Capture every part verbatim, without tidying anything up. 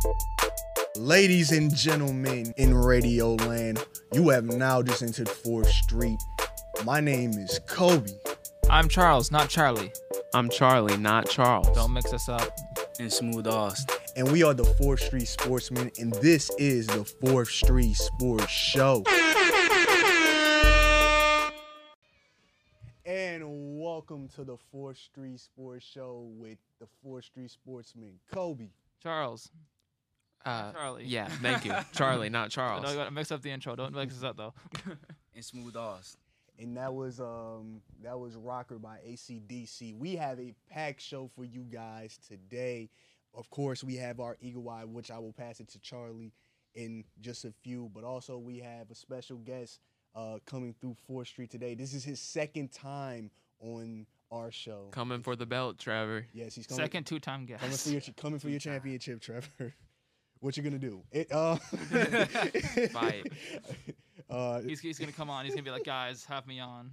Ladies and gentlemen in Radio Land, you have now just entered fourth Street. My name is Kobe. I'm Charles, not Charlie. I'm Charlie, not Charles. Don't mix us up. And Smooth Austin. And we are the fourth Street Sportsmen, and this is the fourth Street Sports Show. And welcome to the fourth Street Sports Show with the fourth Street Sportsmen, Kobe. Charles. Uh, Charlie. Yeah, thank you. Charlie, not Charles. No, you gotta mix up the intro. Don't mix us up though. And Smooth Austin. And that was um that was Rocker by A C D C. We have a packed show for you guys today. Of course, we have our Eagle Eye, which I will pass it to Charlie in just a few. But also, we have a special guest uh, coming through fourth Street today. This is his second time on our show. Coming for the belt, Trevor. Yes, he's coming. Second two-time guest. Coming for your coming for your championship, Trevor. What you gonna do? It, uh, Fight. Uh, he's, he's gonna come on. He's gonna be like, guys, have me on.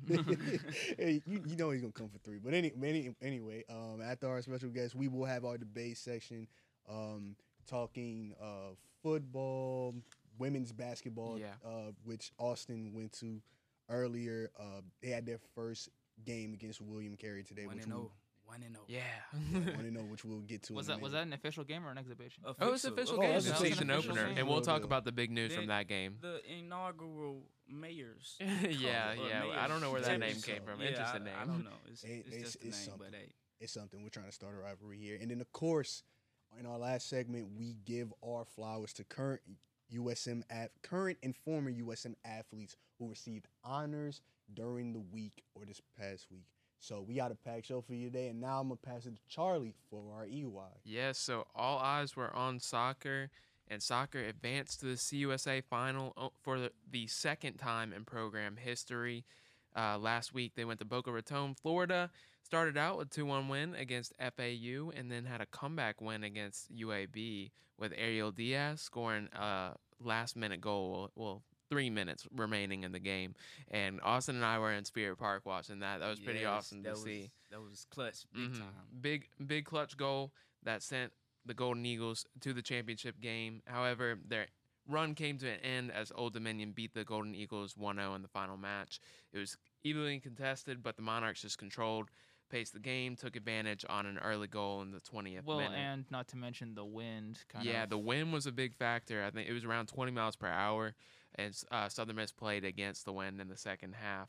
Hey, you, you know he's gonna come for three. But any, any anyway, um, after our special guest, we will have our debate section, um, talking uh, football, women's basketball, Yeah. uh, which Austin went to earlier. Uh, they had their first game against William Carey today, One which and we'll, oh. One and oh. Yeah. want to know, which we'll get to. was in a that was minute. that an official game or an exhibition? Oh, it was an official Oh, game. it was The an season official opener. game. And we'll talk Yeah. about the big news Then from that game. The inaugural mayor's. yeah, Cup, or yeah. mayor's I don't know where that name championship. came from. Yeah, Interesting I, name. I don't know. It's, It- it's, it's- just a it's name, something. but hey. It's something. We're trying to start a rivalry here. And then, of course, in our last segment, we give our flowers to current U S M at current and former U S M athletes who received honors during the week or this past week. So we got a packed show for you today, and now I'm gonna pass it to Charlie for our E Y. Yes, so all eyes were on soccer, and soccer advanced to the C U S A final o- for the, the second time in program history. Uh, last week, they went to Boca Raton, Florida, started out with a two one win against F A U, and then had a comeback win against U A B with Ariel Diaz scoring a last-minute goal, well, three minutes remaining in the game. And Austin and I were in Spirit Park watching that. That was pretty Yes, awesome that to was, see. That was clutch, big Mhm. time. Big, big clutch goal that sent the Golden Eagles to the championship game. However, their run came to an end as Old Dominion beat the Golden Eagles one oh in the final match. It was evenly contested, but the Monarchs just controlled, paced the game, took advantage on an early goal in the twentieth Well, minute. and not to mention the wind. Kind yeah, of. the wind was a big factor. I think it was around twenty miles per hour, and uh, Southern Miss played against the wind in the second half.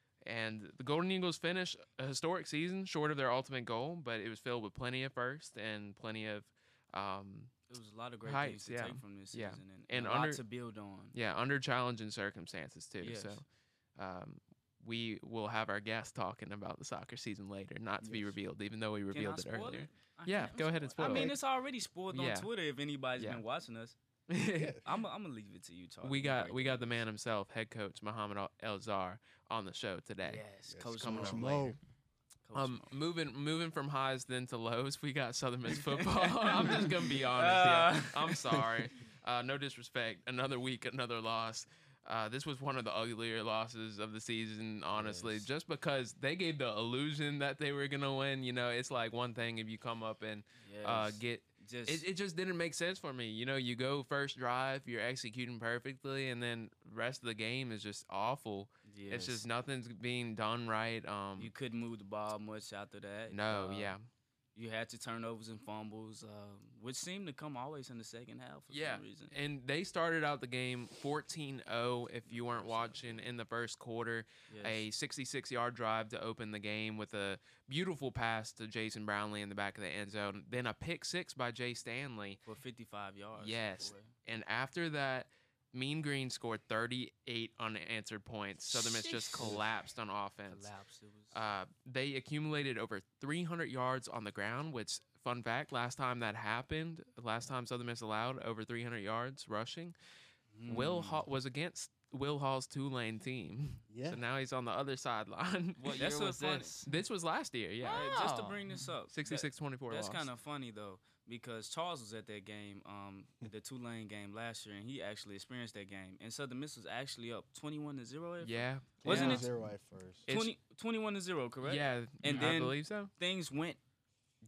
And the Golden Eagles finished a historic season, short of their ultimate goal, but it was filled with plenty of first and plenty of, um, There was a lot of great Heights, things to yeah. take from this Yeah. season and, And and a lot under- to build on. yeah, under challenging circumstances too. Yes. So, um, we will have our guest talking about the soccer season later, not to be Yes. revealed, even though we Can I revealed it spoil earlier. it? I Yeah, can't go ahead and spoil it. spoil I mean, it. it's already spoiled Yeah. on Twitter if anybody's Yeah. been watching us. Yeah. I'm I'm gonna leave it to you, Charlie. we You got break we it got down. the man himself, head coach Muhammad Al- Elzar, on the show today. Yes, Yes, Coach coming Mo. up Coach later. Mo. Coach Um, Mo. moving moving from highs then to lows, we got Southern Miss football. I'm just gonna be honest. Uh. Yeah, I'm sorry. Uh, no disrespect. Another week, another loss. Uh, this was one of the uglier losses of the season, honestly, Yes. just because they gave the illusion that they were gonna win. You know, it's like one thing if you come up and uh, Yes. get. just It, it just didn't make sense for me. You know, you go first drive, you're executing perfectly, and then rest of the game is just awful. yes. It's just nothing's being done right. Um, You couldn't move the ball much after that. no, Uh, yeah. You had to turnovers and fumbles, uh, which seemed to come always in the second half for Yeah, some reason. and they started out the game fourteen oh, if you weren't watching, in the first quarter. Yes. A sixty-six-yard drive to open the game with a beautiful pass to Jason Brownlee in the back of the end zone. Then a pick six by Jay Stanley. for fifty-five yards. Yes. boy. And after that, Mean Green scored thirty-eight unanswered points. Southern Miss just Sheesh. collapsed on offense. Collapse. It was. Uh, they accumulated over three hundred yards on the ground, which, fun fact, last time that happened, last time Southern Miss allowed over three hundred yards rushing, Will Mm. Hall was against Will Hall's Tulane team. Yeah. So now he's on the other sideline. What That's year what was funny- this? This was last year, yeah. Hey, just to Wow. bring this up, sixty-six twenty-four That's loss. kind of funny though, because Charles was at that game, um, the Tulane game last year, and he actually experienced that game. And Southern Miss was actually up twenty-one to zero. at Yeah. Wasn't yeah. it- Zero at first? It's- twenty, twenty-one to zero, correct? Yeah, And I then- believe so. Things went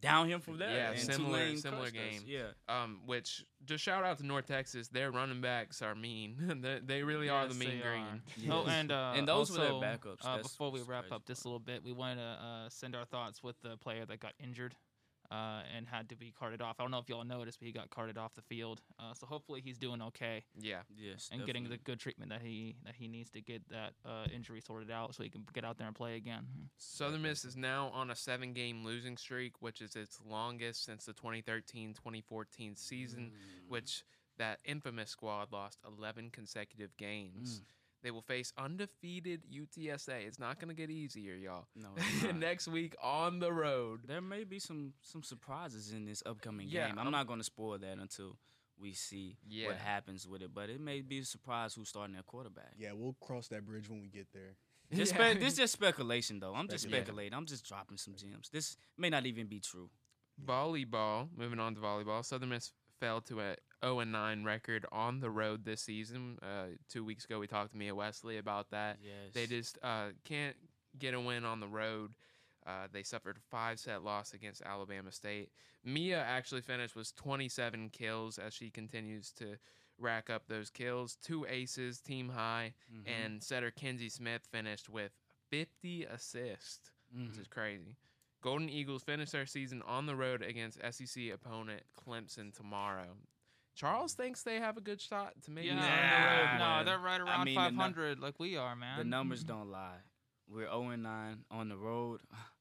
down him from there. Yeah, and similar- Tulane similar crushed us. game. Yeah. Um, which just shout out to North Texas. Their running backs are mean. they, they really are the Yes, mean they green. are. Yes. Oh, and uh, And those were their also, backups. Uh, That's before we what's wrap crazy up just a about little bit, we want to uh, send our thoughts with the player that got injured uh, and had to be carted off. I don't know if y'all noticed, but he got carted off the field. Uh, so hopefully he's doing okay Yeah. Yes. and getting the definitely. good treatment that he that he needs to get that uh, injury sorted out so he can get out there and play again. Southern Miss is now on a seven-game losing streak, which is its longest since the twenty thirteen twenty fourteen season, Mm. which that infamous squad lost eleven consecutive games. Mm. They will face undefeated U T S A. It's not going to get easier, y'all. No, it's not. Next week on the road. There may be some some surprises in this upcoming Yeah, game. I'm, I'm- not going to spoil that until we see Yeah. what happens with it. But it may be a surprise who's starting their quarterback. Yeah, we'll cross that bridge when we get there. Just Yeah. spe- this is just speculation, though. I'm just Speculation. speculating. I'm just dropping some gems. This may not even be true. Volleyball, moving on to volleyball. Southern Miss fell to a oh and nine record on the road this season. Uh, two weeks ago, we talked to Mia Wesley about that. Yes. They just uh, can't get a win on the road. Uh, they suffered a five-set loss against Alabama State. Mia actually finished with twenty-seven kills as she continues to rack up those kills. Two aces, team high, Mhm. and setter Kenzie Smith finished with fifty assists, which Mhm. is crazy. Golden Eagles finish their season on the road against S E C opponent Clemson tomorrow. Charles thinks they have a good shot to maybe Yeah, win on the Nah, road. no, win. they're right I around mean, the nu- five hundred like we are, man. The numbers don't lie. We're oh and nine on the road.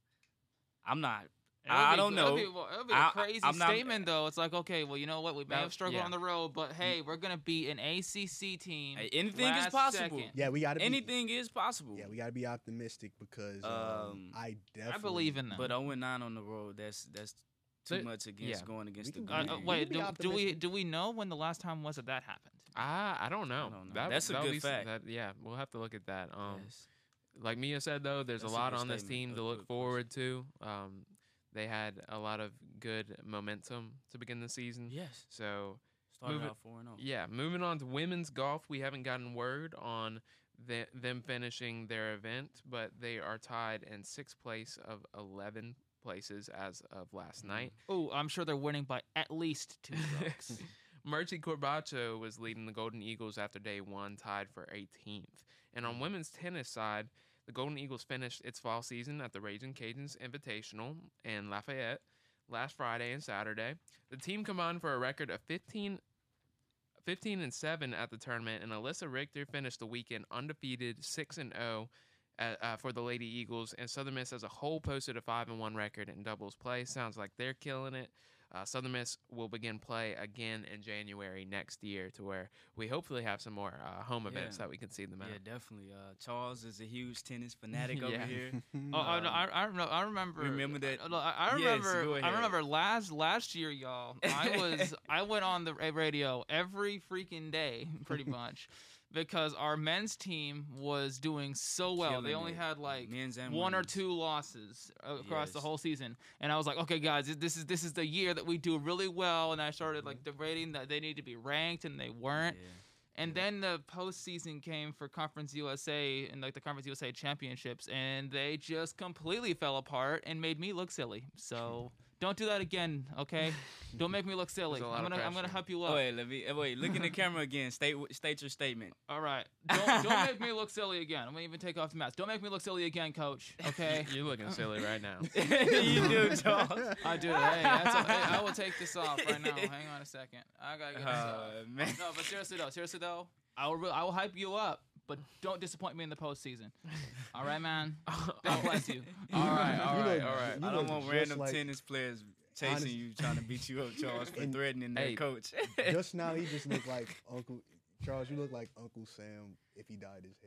I'm not. It'll I be- don't it'll know. be, well, it'll be I- a crazy I'm not- statement, though. It's like, okay, well, you know what? We may That- have struggled yeah. on the road, but hey, we're gonna beat an A C C team. Hey, anything is last possible. second. Yeah, we got to be. Anything is possible. Yeah, we got to be optimistic because um, Um, I definitely I believe in them. But oh and nine on the road, that's that's too They- much against yeah. going against We the can Uh, be- uh, Green. we wait, be do, do we optimistic. do we know when the last time was that that happened? I I don't know. don't know. That, That's a that'll good be s- fact. That, yeah, we'll have to look at that. Um, Yes. like Mia said though, there's That's a a lot good on this statement, team a to look good forward to. Um, they had a lot of good momentum to begin the season. Yes. So Started Move it- out four and oh. yeah, moving on to women's golf, we haven't gotten word on the, them finishing their event, but they are tied in sixth place of eleven places as of last Mhm. night. Oh, I'm sure they're winning by at least two strokes. Mercy Corbacho was leading the Golden Eagles after day one, tied for eighteenth. And on women's tennis side, the Golden Eagles finished its fall season at the Raging Cajuns Invitational in Lafayette last Friday and Saturday. The team combined for a record of fifteen, fifteen and seven at the tournament, and Alyssa Richter finished the weekend undefeated, six and zero. Uh, uh, for the Lady Eagles, and Southern Miss as a whole posted a five and one record in doubles play. Sounds like they're killing it. Uh, Southern Miss will begin play again in January next year, to where we hopefully have some more uh, home events Yeah. that we can see them at. Yeah, definitely. Uh, Charles is a huge tennis fanatic over Yeah. here. Oh, I, Um, I, I, remember, I remember. remember that- I, I Yes, remember. go I ahead. remember last last year, y'all. I was. I went on the ra- radio every freaking day, pretty much, because our men's team was doing so well. They Killing only it. had like Men's and one or women's. two losses uh, across the Yes. whole season, and I was like, okay, guys, this is this is the year that we do really well. And I started Mm-hmm. like debating that they need to be ranked, and they weren't. Yeah. And then the postseason came for Conference U S A and like the Conference U S A championships, and they just completely fell apart and made me look silly. So don't do that again, okay? Don't make me look silly. There's a lot I'm of gonna I'm gonna pressure. help you Oh, up. wait, let me. uh, Wait, look in the camera again. State state your statement. All right. Don't don't make me look silly again. I'm gonna even take off the mask. Don't make me look silly again, Coach. Okay. You're looking silly right now. you do, Charles. I do. Hey, that's a, hey, I will take this off right now. Hang on a second. I gotta get this off. Uh, man. No, but seriously though, seriously though, I will re- I will hype you up, but don't disappoint me in the postseason. All right, man. God bless you. All right, all You right, look- all right. you I don't look want just random like- tennis players chasing Honest- you, trying to beat you up, Charles, for And- threatening their Hey. coach. Just now, he just looked like Uncle Charles. You look like Uncle Sam if he dyed his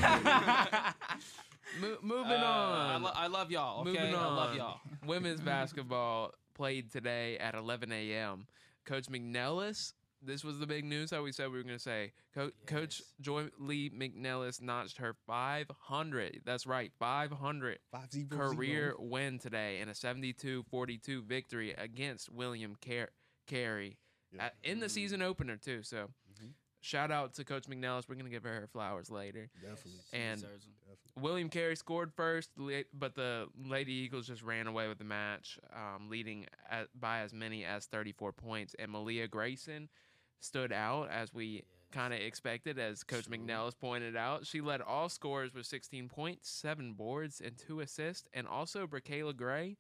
hair. Mo- moving Uh, I, on. lo- I love y'all. Okay, Moving I love on. y'all. Women's basketball played today at eleven a.m. Coach McNellis, this was the big news that we said we were going to say. Co- Coach Yes. Joy Lee McNellis notched her five hundred. That's right, five hundred Five zero career win today in a seventy-two forty-two victory against William Car- Carey Yeah. at- in the Mm. season opener too. So Mhm. shout out to Coach McNellis. We're gonna give her her flowers later. Definitely. She And deserves 'em. Definitely. William Carey scored first, la- but the Lady Eagles just ran away with the match, um, leading at, by as many as thirty-four points. And Malia Grayson stood out as we kind of expected, as Coach True. McNellis pointed out. She led all scorers with sixteen points, seven boards, and two assists. And also, Bracayla Gray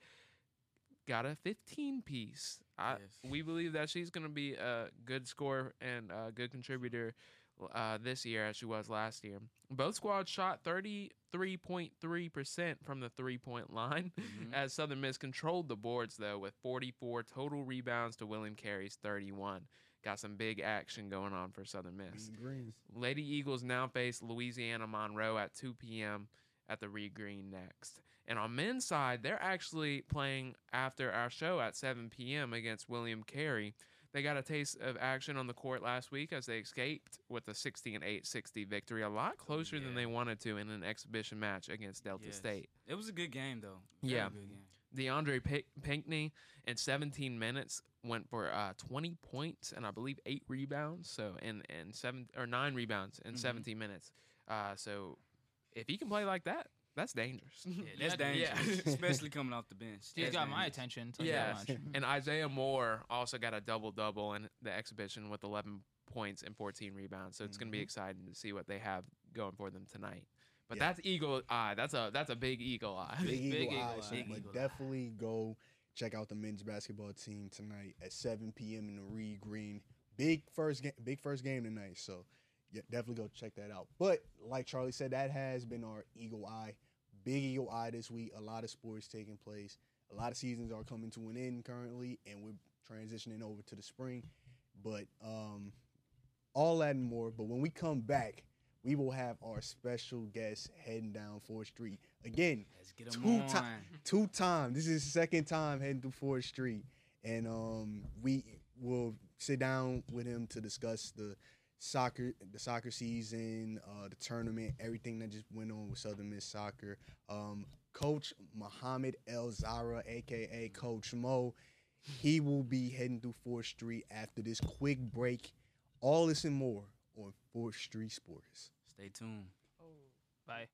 got a fifteen piece. I, Yes. We believe that she's going to be a good scorer and a good contributor uh, this year as she was last year. Both squads shot thirty-three point three percent from the three-point line, Mhm. as Southern Miss controlled the boards, though, with forty-four total rebounds to William Carey's thirty-one. Got some big action going on for Southern Miss. Greens. Lady Eagles now face Louisiana Monroe at two p.m. at the Reed Green next. And on men's side, they're actually playing after our show at seven p.m. against William Carey. They got a taste of action on the court last week as they escaped with a sixty and eight sixty victory, a lot closer than Yeah. they wanted to in an exhibition match against Delta Yes. State. It was a good game though. Very Yeah. good game. DeAndre P- Pinkney in seventeen minutes went for uh, twenty points and I believe eight rebounds. So in and seven or nine rebounds in Mhm. seventeen minutes. Uh, so if he can play like that, that's dangerous. Yeah, that's Yeah. dangerous, Yeah. especially coming off the bench. He's That's got my dangerous. attention. Tell you that Yeah. much. And Isaiah Moore also got a double double in the exhibition with eleven points and fourteen rebounds. So it's going to be Mhm. exciting to see what they have going for them tonight. But Yeah. that's eagle eye. That's a that's a big eagle eye. Big Eagle Big Eye. Eagle So, Eye. but Eagle Eye. definitely go check out the men's basketball team tonight at seven p.m. in the Reed Green. Big first game. Big first game tonight. So yeah, definitely go check that out. But like Charlie said, that has been our Eagle Eye. Big Eagle Eye this week. A lot of sports taking place. A lot of seasons are coming to an end currently, and we're transitioning over to the spring. But um, all that and more. But when we come back, we will have our special guest heading down fourth Street again. Let's get him Two on. ti- Two times. This is the second time heading through fourth Street, and um, we will sit down with him to discuss the soccer, the soccer season, uh, the tournament, everything that just went on with Southern Miss soccer. Um, Coach Muhammad El Zara, aka Coach Mo, he will be heading through fourth Street after this quick break. All this and more on fourth Street Sports. Stay tuned. Bye.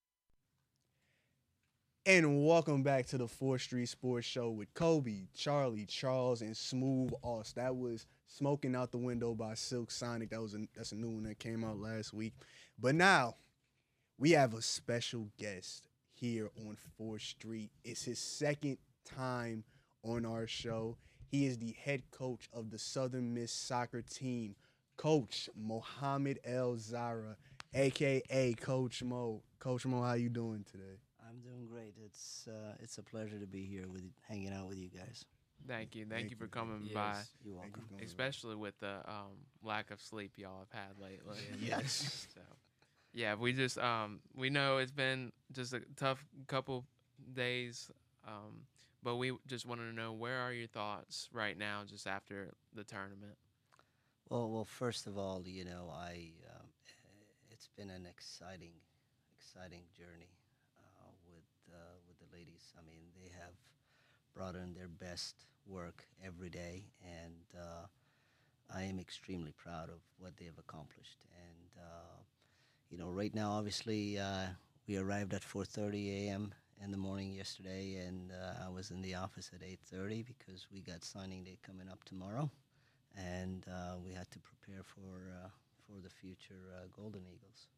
And welcome back to the fourth Street Sports Show with Kobe, Charlie, Charles, and Smooth Oss. That was Smoking Out the Window by Silk Sonic. That was a, that's a new one that came out last week. But now we have a special guest here on fourth Street. It's his second time on our show. He is the head coach of the Southern Miss soccer team, Coach Muhammad El Zara, aka Coach Mo. Coach Mo, how you doing today? I'm doing great. It's uh, it's a pleasure to be here with hanging out with you guys. Thank you. Thank, Thank you for you. coming Yes. by. You're Thank you welcome. for coming. Especially with the um, lack of sleep y'all have had lately. Yes. So, yeah, we just um, we know it's been just a tough couple days, um, but we just wanted to know, where are your thoughts right now, just after the tournament? Well, well, first of all, you know, I um, it's been an exciting, exciting journey uh, with uh, with the ladies. I mean, they have brought in their best work every day, and uh, I am extremely proud of what they have accomplished. And uh, you know, right now, obviously, uh, we arrived at four thirty a.m. in the morning yesterday, and uh, I was in the office at eight thirty because we got signing day coming up tomorrow, and uh, we had to prepare for uh, for the future uh, Golden Eagles.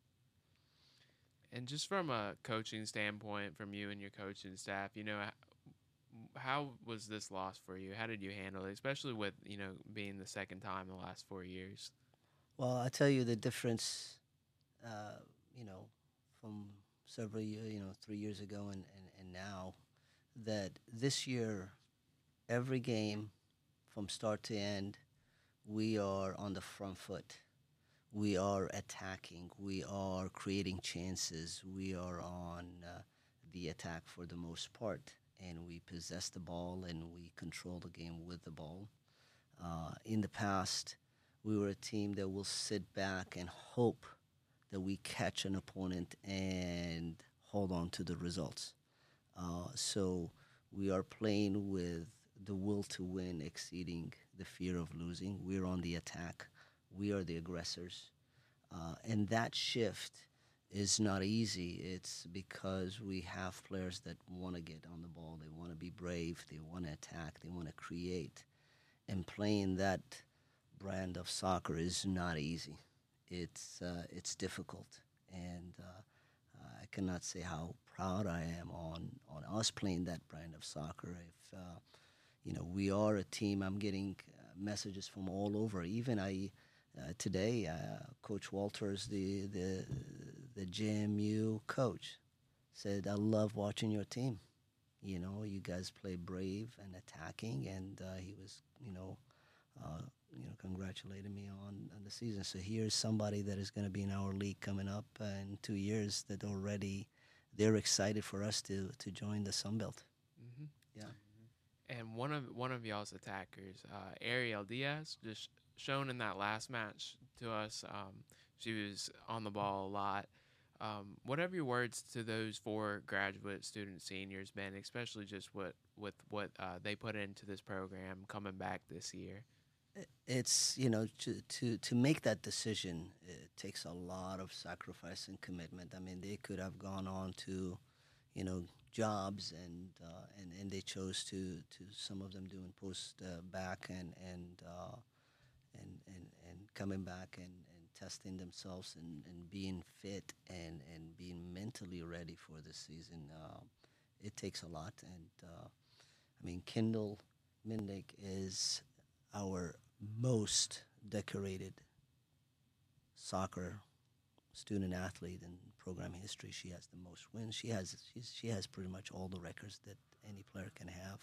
And just from a coaching standpoint, from you and your coaching staff, you know, h- how was this loss for you? How did you handle it, especially with, you know, being the second time in the last four years? Well, I tell you the difference, uh, you know, from several years, you know, three years ago and, and, and now, that this year, every game from start to end, we are on the front foot. We are attacking. We are creating chances. We are on uh, the attack for the most part. And we possess the ball and we control the game with the ball. Uh, in the past, we were a team that will sit back and hope that we catch an opponent and hold on to the results. Uh, so we are playing with the will to win exceeding the fear of losing. We're on the attack. we are the aggressors. Uh, and that shift is not easy. It's because we have players that want to get on the ball. They want to be brave. They want to attack. They want to create. And playing that brand of soccer is not easy. It's uh, it's difficult, and uh, I cannot say how proud I am on, on us playing that brand of soccer. If uh, you know, we are a team. I'm getting uh, messages from all over. Even I uh, today, uh, Coach Walters, the the the J M U coach, said, "I love watching your team. You know, you guys play brave and attacking," and uh, he was, you know, uh, you know, congratulating me on, on the season. So here's somebody that is going to be in our league coming up uh, in two years that already they're excited for us to to join the Sun Belt. Mm-hmm. Yeah. And one of one of y'all's attackers, uh, Ariel Diaz, just shown in that last match to us. Um, she was on the ball a lot. Um, what have your words to those four graduate student seniors been, especially just what with what uh, they put into this program coming back this year? It's, you know, to, to, to make that decision, it takes a lot of sacrifice and commitment. I mean, they could have gone on to, you know, jobs, and uh, and, and they chose to, to some of them doing post uh, back and and, uh, and and and coming back and, and testing themselves and, and being fit and, and being mentally ready for the season. Uh, it takes a lot. And, uh, I mean, Kendall Mindick is our most decorated soccer student athlete in program history. She has the most wins. She has she's, she has pretty much all the records that any player can have.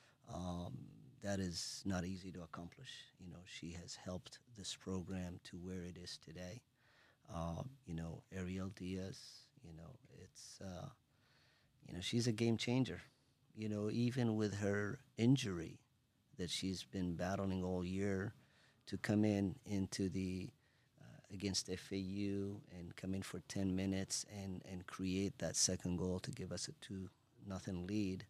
Um, that is not easy to accomplish. You know, she has helped this program to where it is today. Um, you know, Ariel Diaz. You know, it's uh, you know, she's a game changer. You know, even with her injury that she's been battling all year, to come in into the uh, against F A U and come in for ten minutes and, and create that second goal to give us a two nothing lead,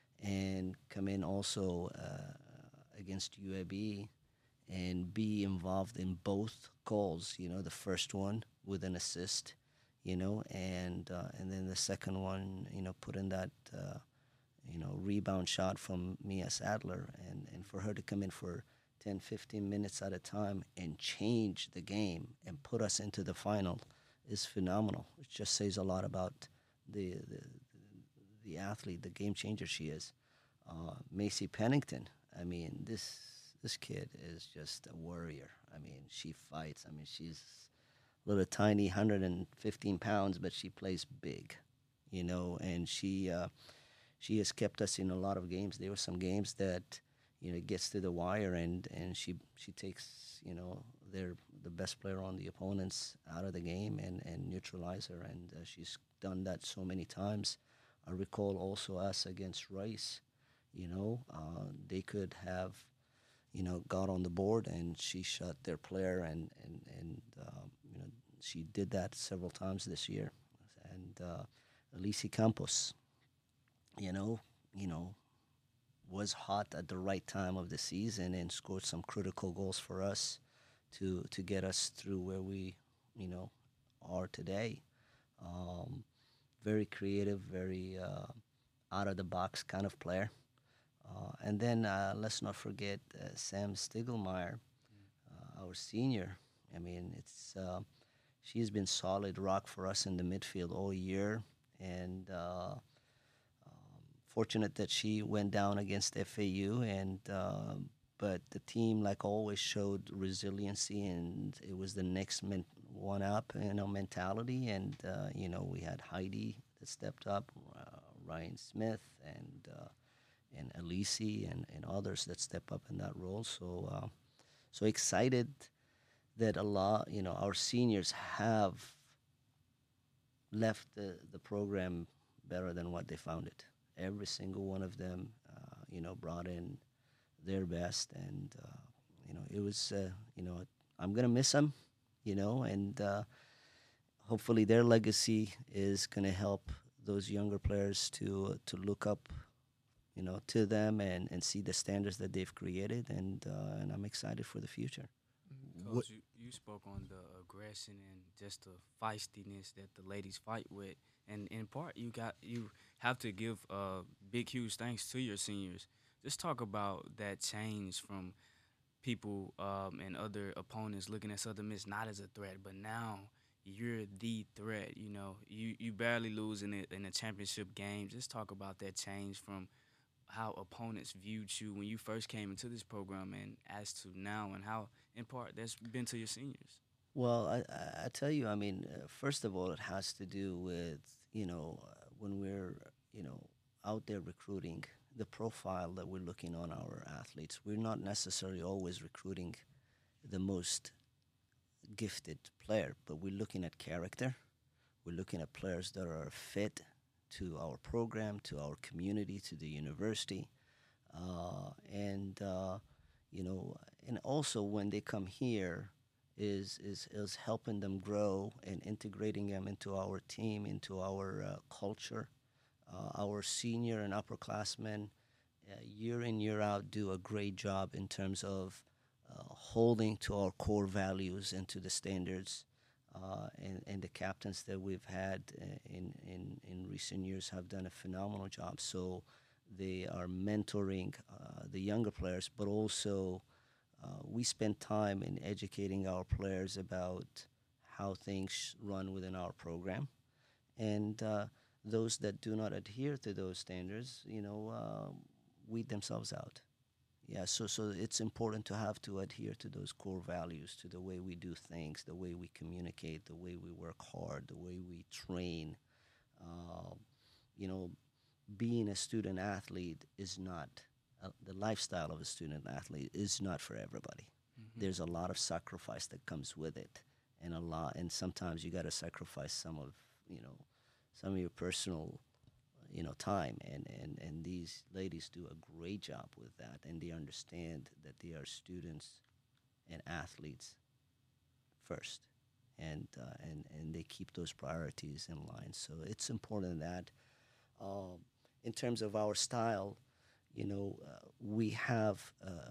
and come in also uh, against U A B and be involved in both goals. You know, the first one with an assist, you know, and uh, and then the second one, you know, put in that. Uh, you know, rebound shot from Mia Sadler, and, and for her to come in for ten, fifteen minutes at a time and change the game and put us into the final is phenomenal. It just says a lot about the the, the athlete, the game changer she is. Uh, Macy Pennington, I mean, this this kid is just a warrior. I mean, she fights. I mean, she's a little tiny, one hundred fifteen pounds, but she plays big, you know, and she... Uh, She has kept us in a lot of games. There were some games that, you know, gets to the wire, and, and she she takes, you know, their the best player on the opponents out of the game and, and neutralize her. And uh, she's done that so many times. I recall also us against Rice. You know, uh, they could have, you know, got on the board, and she shot their player, and and and um, you know, she did that several times this year. And uh, Alicia Campos. You know, you know, was hot at the right time of the season and scored some critical goals for us to to get us through where we, you know, are today. Um, very creative, very uh, out of the box kind of player. Uh, and then uh, let's not forget uh, Sam Stiglmeyer, uh, our senior. I mean, it's uh, she's been solid rock for us in the midfield all year, and. Uh, Fortunate that she went down against F A U, and uh, but the team, like always, showed resiliency, and it was the next men- one up, you know, mentality. And uh, you know, we had Heidi that stepped up, uh, Ryan Smith, and uh, and Elise, and, and others that step up in that role. So uh, so excited that a lot, you know, our seniors have left the the program better than what they found it. Every single one of them, uh, you know, brought in their best, and uh, you know, it was, uh, you know, I'm gonna miss them, you know, and uh, hopefully their legacy is gonna help those younger players to to look up, you know, to them and, and see the standards that they've created, and uh, and I'm excited for the future. Coach, you, you spoke on the aggression and just the feistiness that the ladies fight with, and in part, you got you have to give uh big huge thanks to your seniors. Just talk about that change from people um, and other opponents looking at Southern Miss not as a threat, but now you're the threat. You know, you you barely lose in it in a championship game. Just talk about that change from how opponents viewed you when you first came into this program and as to now, and how in part that's been to your seniors. Well, I, I I tell you, I mean, uh, first of all, it has to do with, you know, uh, when we're, you know, out there recruiting, the profile that we're looking on our athletes. We're not necessarily always recruiting the most gifted player, but we're looking at character. We're looking at players that are fit to our program, to our community, to the university, uh, and uh, you know, and also when they come here, is is is helping them grow and integrating them into our team, into our uh, culture. Uh, our senior and upperclassmen, uh, year in year out, do a great job in terms of uh, holding to our core values and to the standards. Uh, and, and the captains that we've had uh, in, in, in recent years have done a phenomenal job. So they are mentoring uh, the younger players, but also uh, we spend time in educating our players about how things run within our program. And uh, those that do not adhere to those standards, you know, uh, weed themselves out. Yeah, so so it's important to have to adhere to those core values, to the way we do things, the way we communicate, the way we work hard, the way we train. Uh, you know, being a student athlete is not uh, the lifestyle of a student athlete is not for everybody. Mm-hmm. There's a lot of sacrifice that comes with it, and a lot, and sometimes you got to sacrifice some of you know some of your personal you know, time, and, and, and these ladies do a great job with that, and they understand that they are students and athletes first, and uh, and and they keep those priorities in line. So it's important that, um, in terms of our style, you know, uh, we have uh,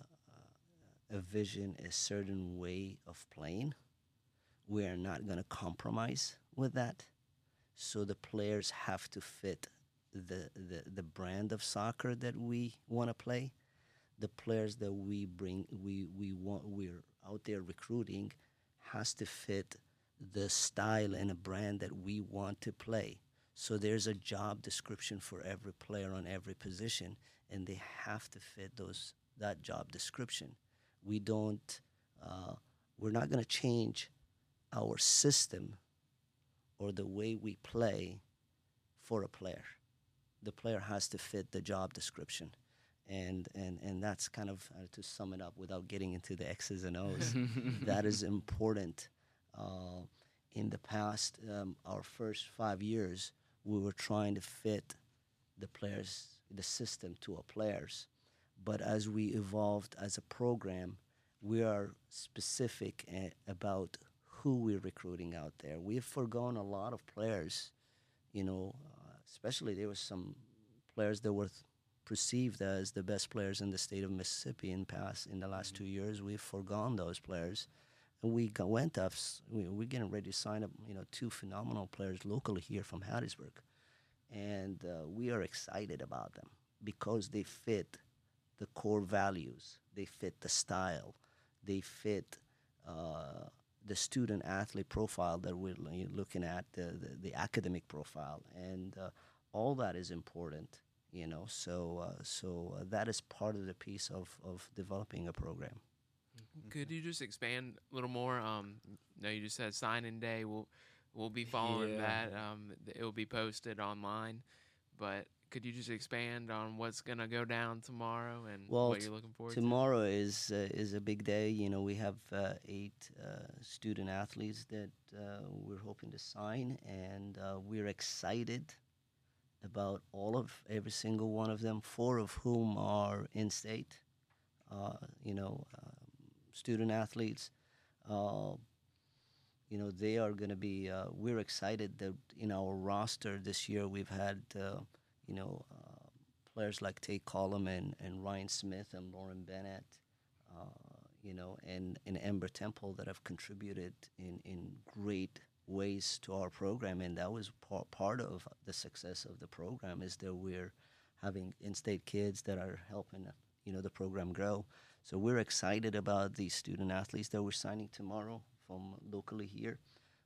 a vision, a certain way of playing. We are not going to compromise with that. So the players have to fit the, the, the brand of soccer that we want to play. The players that we bring, we, we want, we're out there recruiting, has to fit the style and a brand that we want to play. So there's a job description for every player on every position, and they have to fit those that job description. We don't, uh, we're not going to change our system or the way we play for a player. The player has to fit the job description. And, and, and that's kind of, uh, to sum it up without getting into the X's and O's, that is important. Uh, in the past, um, our first five years, we were trying to fit the players, the system to our players. But as we evolved as a program, we are specific uh, about who we're recruiting out there. We've forgone a lot of players, you know, uh, especially there were some players that were th- perceived as the best players in the state of Mississippi in past in the last mm-hmm. two years. We've forgone those players, and we got, went up. We, we're getting ready to sign up, you know, two phenomenal players locally here from Hattiesburg, and uh, we are excited about them because they fit the core values, they fit the style, they fit uh, the student athlete profile that we're looking at, the, the, the academic profile, and uh, all that is important, you know. So uh, so uh, that is part of the piece of, of developing a program. Could you just expand a little more? Um, no, you just said signing day. We'll we'll be following Yeah. that. Um, it will be posted online, but could you just expand on what's gonna go down tomorrow and Well, what you're looking forward tomorrow is uh, is a big day. You know, we have uh, eight uh, student athletes that uh, we're hoping to sign, and uh, we're excited about all of every single one of them. Four of whom are in state. Uh, you know, um, student athletes. Uh, you know, they are going to be. Uh, we're excited that in our roster this year we've had. Uh, you know. Uh, Players like Tate Collum and, and Ryan Smith and Lauren Bennett, uh, you you know, and in Ember Temple that have contributed in, in great ways to our program, and that was part part of the success of the program is that we're having in-state kids that are helping, you know, the program grow. So we're excited about these student athletes that we're signing tomorrow from locally here,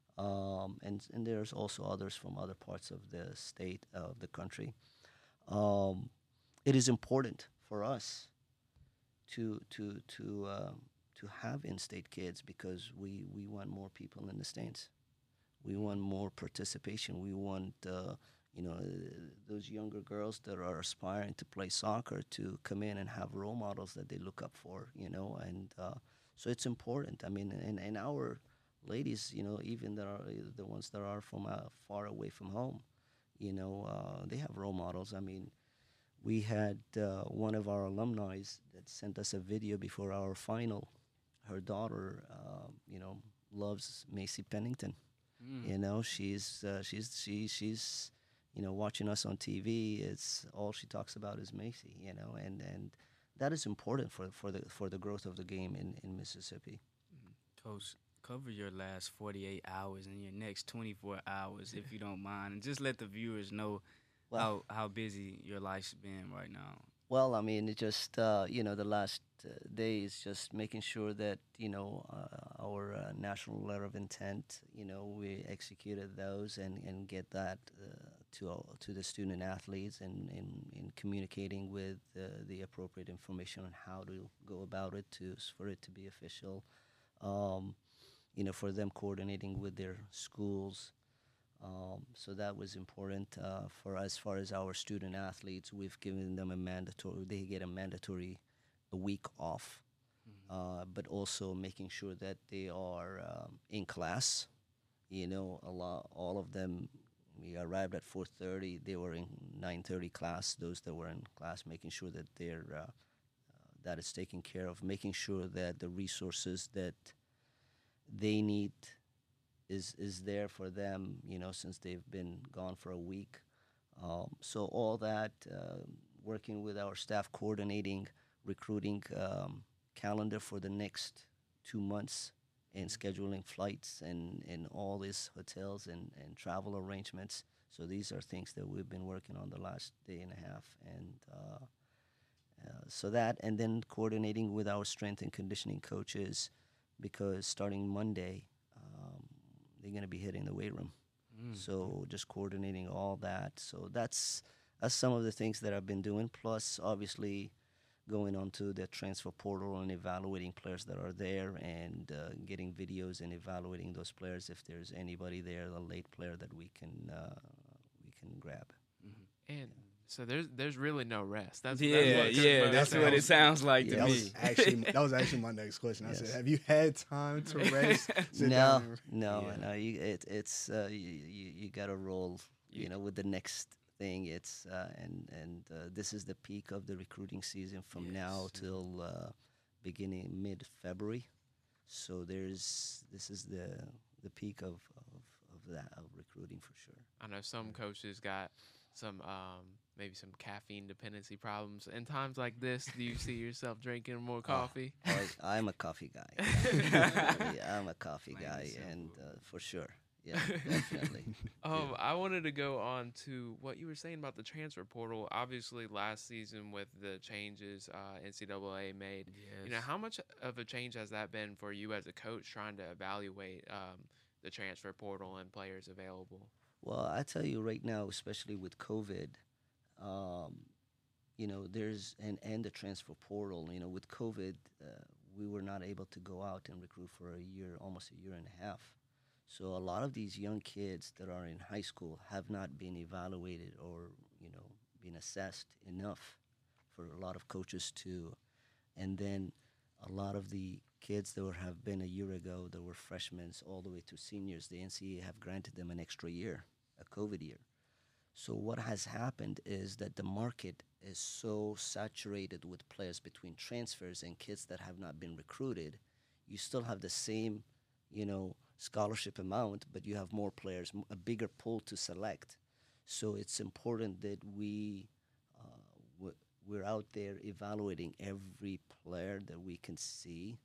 um, and and there's also others from other parts of the state of the country. Um, it is important for us to to to um, to have in-state kids because we we want more people in the stands. We want more participation. We want uh, you know uh, those younger girls that are aspiring to play soccer to come in and have role models that they look up for. You know, and uh, so it's important. I mean, and, and our ladies, you know, even that are the ones that are from uh, far away from home, you know, uh, they have role models. I mean, we had uh, one of our alumni that sent us a video before our final. Her daughter, uh, you know, loves Macy Pennington. Mm. You know, she's uh, she's she she's you know watching us on T V. It's all she talks about is Macy. You know, and and that is important for for the for the growth of the game in in Mississippi. Coach, cover your last forty-eight hours and your next twenty-four hours, if you don't mind, and just let the viewers know Well, how how busy your life's been right now. Well, I mean, it just uh, you know the last uh, days, just making sure that you know uh, our uh, national letter of intent, you know, we executed those and, and get that uh, to all, to the student athletes and in, in communicating with uh, the appropriate information on how to go about it to for it to be official. Um, you know, for them coordinating with their schools. Um, so that was important uh, for as far as our student athletes. We've given them a mandatory; they get a mandatory a week off, uh, but also making sure that they are um, in class. You know, a lot, all of them. We arrived at four thirty. They were in nine thirty class. Those that were in class, making sure that they're uh, uh, that is taken care of. Making sure that the resources that they need is is there for them, you know, since they've been gone for a week. Um, so all that, uh, working with our staff, coordinating, recruiting um, calendar for the next two months, and scheduling flights and, and all these hotels and, and travel arrangements. So these are things that we've been working on the last day and a half, and uh, uh, so that, and then coordinating with our strength and conditioning coaches, because starting Monday. Um, they're going to be hitting the weight room. Mm. So just coordinating all that. So that's that's some of the things that I've been doing. Plus, obviously, going onto the transfer portal and evaluating players that are there and uh, getting videos and evaluating those players if there's anybody there, a late player that we can uh, we can grab. And so there's there's really no rest. That's Yeah, that's what Coach yeah, Bud that's said. what it sounds like Yeah, to that me. was actually that was actually my next question. I Yes. said, "Have you had time to rest?" Sit No, down and- no, Yeah. no. You, it, it's uh, you, you, you got to roll. You You- know, with the next thing. It's uh, and and uh, this is the peak of the recruiting season from now Yes. till uh, beginning mid February. So there's this is the the peak of of, of that of recruiting for sure. I know some coaches got some um, maybe some caffeine dependency problems. In times like this, do you see yourself drinking more coffee? Oh, I, I'm a coffee guy. Yeah, I'm a coffee Plain guy, and and simple. uh, for sure, yeah, definitely. Um, I wanted to go on to what you were saying about the transfer portal. Obviously, last season with the changes uh, N C double A made, Yes. you know, how much of a change has that been for you as a coach trying to evaluate um, the transfer portal and players available? Well, I tell you right now, especially with COVID, um, you know, there's and and the transfer portal. You know, with COVID, uh, we were not able to go out and recruit for a year, almost a year and a half. So a lot of these young kids that are in high school have not been evaluated or you know been assessed enough for a lot of coaches to, and then a lot of the kids that were, have been a year ago that were freshmen all the way to seniors, the N C A A have granted them an extra year, a COVID year. So what has happened is that the market is so saturated with players between transfers and kids that have not been recruited. You still have the same, you know, scholarship amount, but you have more players, m- a bigger pool to select. So it's important that we uh, w- we're out there evaluating every player that we can see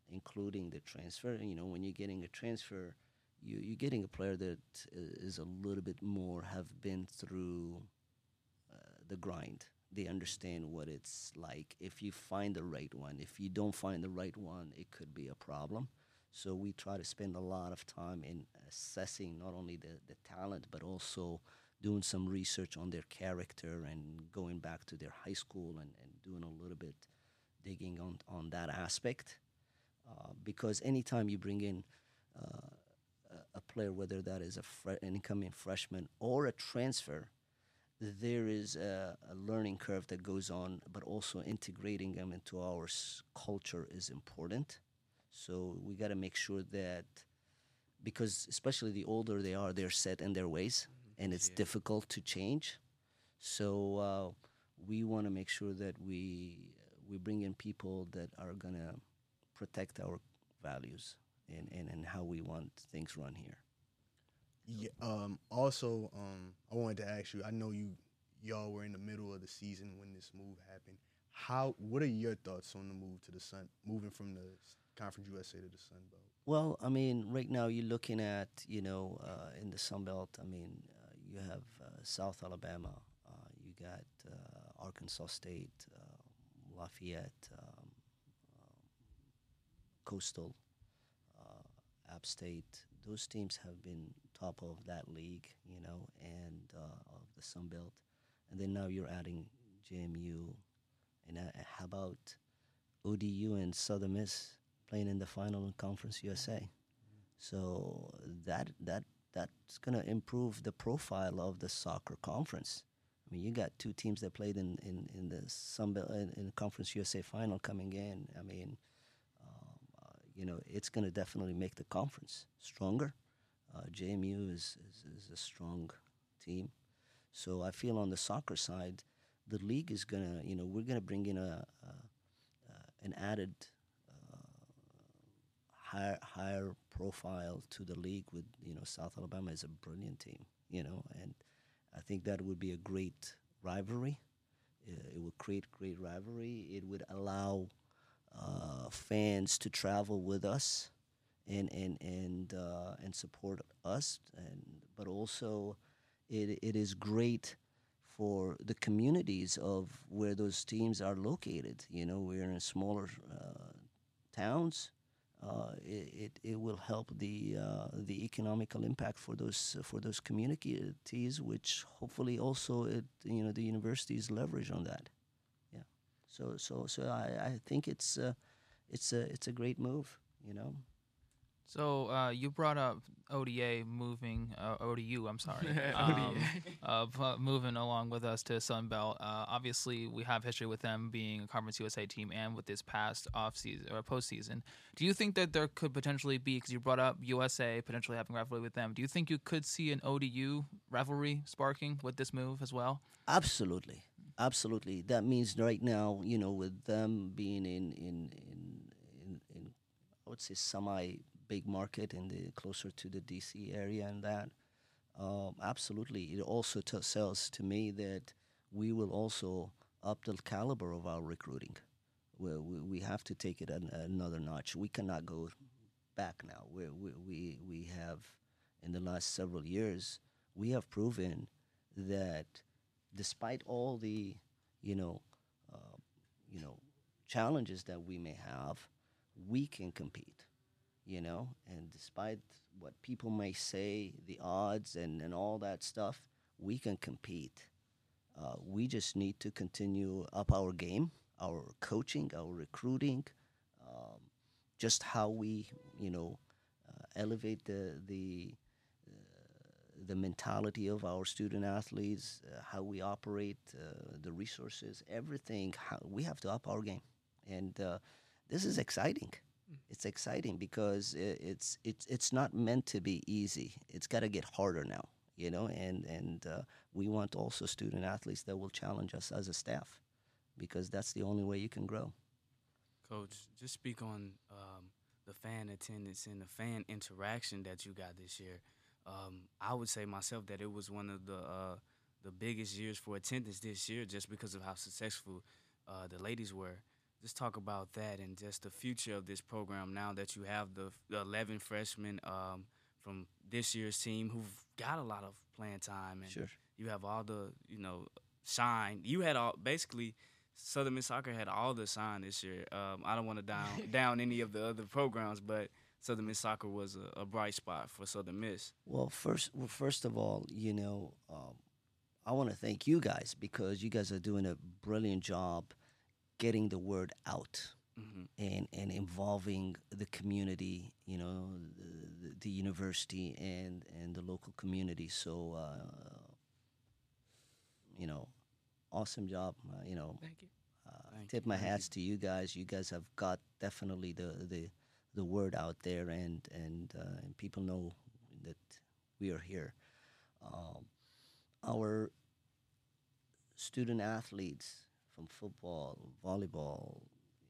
including the transfer. You know, when you're getting a transfer, you, you're getting a player that i- is a little bit more, have been through uh, the grind. They understand what it's like. If you find the right one, if you don't find the right one, it could be a problem. So we try to spend a lot of time in assessing not only the, the talent, but also doing some research on their character and going back to their high school and, and doing a little bit digging on, on that aspect. Uh, because anytime you bring in uh, a a player, whether that is a fre- an incoming freshman or a transfer, there is a, a learning curve that goes on, but also integrating them into our s- culture is important. So we got to make sure that, because especially the older they are, they're set in their ways, and it's Yeah. difficult to change. So uh, we want to make sure that we we bring in people that are gonna protect our values and, and, and how we want things run here. Yeah. Um. Also, um, I wanted to ask you. I know you, y'all were in the middle of the season when this move happened. How? What are your thoughts on the move to the Sun, moving from the s- Conference U S A to the Sun Belt? Well, I mean, right now you're looking at, you know, uh, in the Sun Belt, I mean, uh, you have uh, South Alabama, uh, you got uh, Arkansas State, uh, Lafayette, um, Coastal, uh, App State. Those teams have been top of that league, you know, and uh, of the Sun Belt. And then now you're adding J M U. And uh, how about O D U and Southern Miss playing in the final in Conference U S A? So that that that's gonna improve the profile of the soccer conference. I mean, you got two teams that played in in in the Sun Belt, in, in the Conference U S A final coming in. I mean, um, uh, you know, it's gonna definitely make the conference stronger. Uh, J M U is, is is a strong team, so I feel on the soccer side, the league is gonna, you know, we're gonna bring in a, a, a an added uh, higher higher profile to the league with, you know, South Alabama is a brilliant team, you know, and I think that would be a great rivalry. Uh, it would create great rivalry. It would allow uh, fans to travel with us and and and uh, and support us, and but also it it is great for the communities of where those teams are located. You know, we're in smaller uh, towns. Uh, it, it it will help the uh, the economical impact for those for those communities, which hopefully also it, you know, the universities leverage on that. Yeah. So so so I, I think it's uh, it's a it's a great move. You know. So uh, you brought up O D A moving, uh, O D U, I'm sorry, O D A. um, uh, pu- moving along with us to Sun Belt. Uh, obviously, we have history with them being a Conference U S A team, and with this past off season or postseason. Do you think that there could potentially be, because you brought up U S A potentially having rivalry with them? Do you think you could see an O D U rivalry sparking with this move as well? Absolutely, absolutely. That means right now, you know, with them being in in in in, in I would say semi big market and the closer to the D C area and that, um, absolutely. It also t- tells to me that we will also up the caliber of our recruiting. We we, we have to take it an, another notch. We cannot go back now. We we we we have in the last several years we have proven that despite all the, you know, uh, you know, challenges that we may have, we can compete, you know, and despite what people may say, the odds and, and all that stuff, we can compete. Uh, we just need to continue up our game, our coaching, our recruiting, um, just how we, you know, uh, elevate the the the mentality of our student athletes, uh, how we operate, uh, the resources, everything. How, we have to up our game, and uh, this is exciting. It's exciting because I it's it's it's not meant to be easy. It's got to get harder now, you know. And and uh, we want also student athletes that will challenge us as a staff, because that's the only way you can grow. Coach, just speak on um, the fan attendance and the fan interaction that you got this year. Um, I would say myself that it was one of the uh, the biggest years for attendance this year, just because of how successful uh, the ladies were. just talk about that and just the future of this program now that you have the, the eleven freshmen um, from this year's team who've got a lot of playing time, and Sure. you have all the, you know, shine. You had all, basically, Southern Miss Soccer had all the shine this year. Um, I don't want to down down any of the other programs, but Southern Miss Soccer was a, a bright spot for Southern Miss. Well, first, well, first of all, you know, um, I want to thank you guys because you guys are doing a brilliant job getting the word out hmm and, and involving the community, you know, the, the, the university and, and the local community. So, uh, you know, awesome job. Uh, you know, Thank you. uh, Thank tip you, my thank hats to you guys. You guys have got definitely the the, the word out there, and and uh, and people know that we are here. Um, our student athletes from football, volleyball,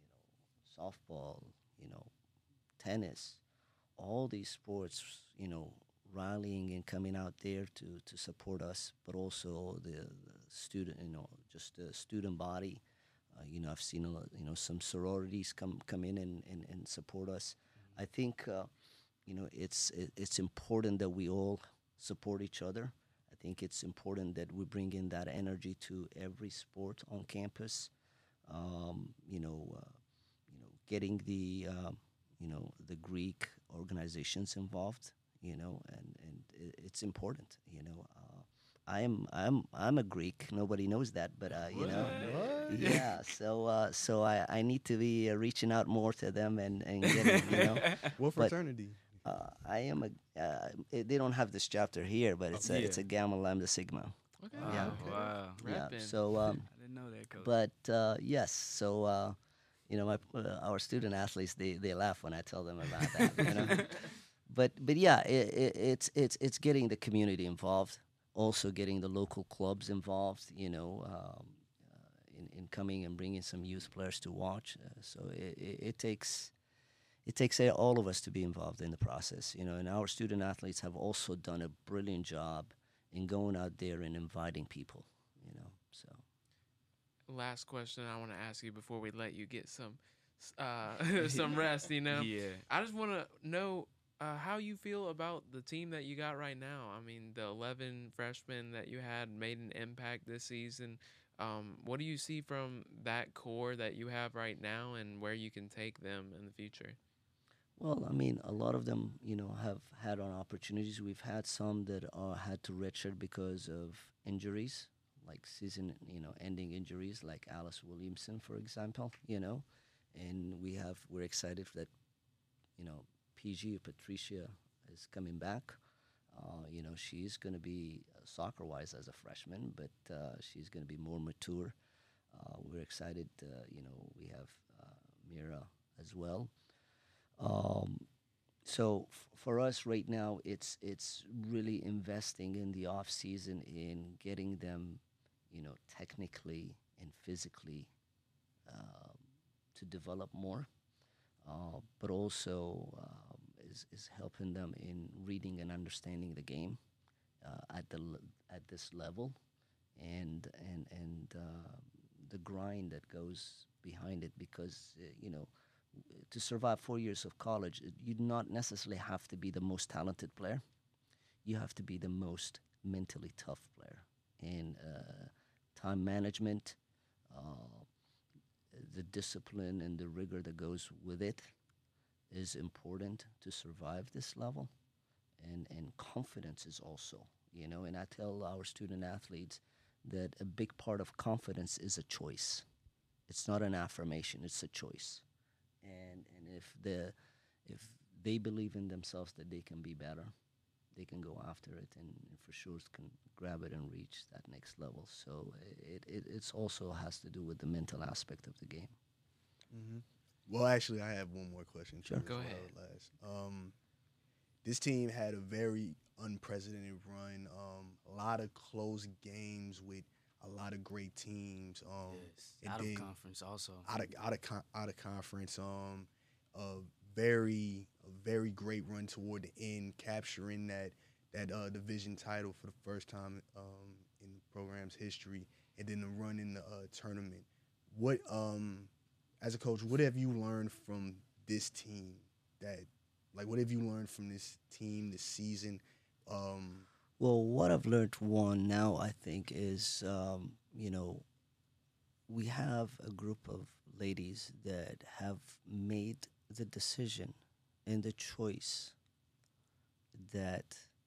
you know, softball, you know, tennis, all these sports, you know, rallying and coming out there to, to support us, but also the, the student, you know, just the student body. Uh, you know, I've seen a lot, you know, some sororities come come in and, and, and support us. I think, uh, you know, it's it, it's important that we all support each other. I think it's important that we bring in that energy to every sport on campus. Um, you know, uh, you know, getting the um, you know the Greek organizations involved. You know, and and i- it's important. You know, uh, I am I'm I'm a Greek. Nobody knows that, but uh, you know, What? yeah. So uh, so I, I need to be uh, reaching out more to them and and getting you know. What But- fraternity? Uh, I am a. Uh, it, they don't have this chapter here, but it's a it's yeah. a Gamma Lambda Sigma. Okay. Wow, Yeah. Okay. wow. Yeah. Reppin'. So um, I didn't know that, Coach. but uh, yes, so uh, you know, my uh, our student athletes they, they laugh when I tell them about that. You know, but but yeah, it, it, it's it's it's getting the community involved, also getting the local clubs involved. You know, um, uh, in in coming and bringing some youth players to watch. Uh, so it, it, it takes. It takes uh, all of us to be involved in the process, you know. And our student athletes have also done a brilliant job in going out there and inviting people, you know. So Last question I want to ask you before we let you get some uh, some rest. You know, Yeah. I just want to know uh, how you feel about the team that you got right now. I mean, the eleven freshmen that you had made an impact this season. Um, what do you see from that core that you have right now, and where you can take them in the future? well, I mean, a lot of them, you know, have had on opportunities. We've had some that uh, had to redshirt because of injuries, like season, you know, ending injuries, like Alice Williamson, for example, you know. And we have, we're excited that, you know, P G, Patricia, is coming back. Uh, you know, she's going to be uh, soccer-wise as a freshman, but uh, she's going to be more mature. Uh, we're excited. Uh, you know, we have uh, Mira as well. Um, so f- for us right now, it's it's really investing in the off season in getting them, you know, technically and physically um, to develop more, uh, but also um, is is helping them in reading and understanding the game uh, at the l- at this level, and and and uh, the grind that goes behind it because uh, you know to survive four years of college, uh, you do not necessarily have to be the most talented player. You have to be the most mentally tough player. And uh, time management, uh, the discipline and the rigor that goes with it is important to survive this level. And, and confidence is also, you know, and I tell our student athletes that a big part of confidence is a choice. It's not an affirmation, it's a choice. And and if the if they believe in themselves that they can be better, they can go after it and, and for sure can grab it and reach that next level. So it, it it's also has to do with the mental aspect of the game. hmm Well, actually, I have one more question. too, Sure. as Go well, ahead. Last. Um, this team had a very unprecedented run. Um, a lot of close games with a lot of great teams. Um, Yes. and Out of then conference also. out of out of con- out of conference. Um, a very a very great run toward the end, capturing that that uh, division title for the first time um, in the program's history, and then the run in the uh, tournament. What um as a coach, what have you learned from this team? That, like, what have you learned from this team this season? Um, Well, what I've learned, one now, I think, is um, you know, we have a group of ladies that have made the decision and the choice that